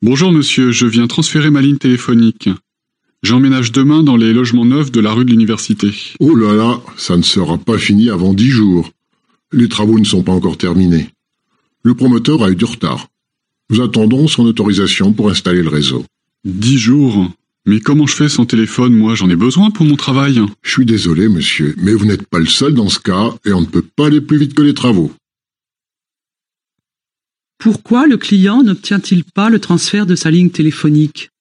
Bonjour monsieur, je viens transférer ma ligne téléphonique. J'emménage demain dans les logements neufs de la rue de l'Université. Oh là là, ça ne sera pas fini avant 10 jours. Les travaux ne sont pas encore terminés. Le promoteur a eu du retard. Nous attendons son autorisation pour installer le réseau. 10 jours? Mais comment je fais sans téléphone, moi? J'en ai besoin pour mon travail. Je suis désolé, monsieur, mais vous n'êtes pas le seul dans ce cas et on ne peut pas aller plus vite que les travaux. Pourquoi le client n'obtient-il pas le transfert de sa ligne téléphonique?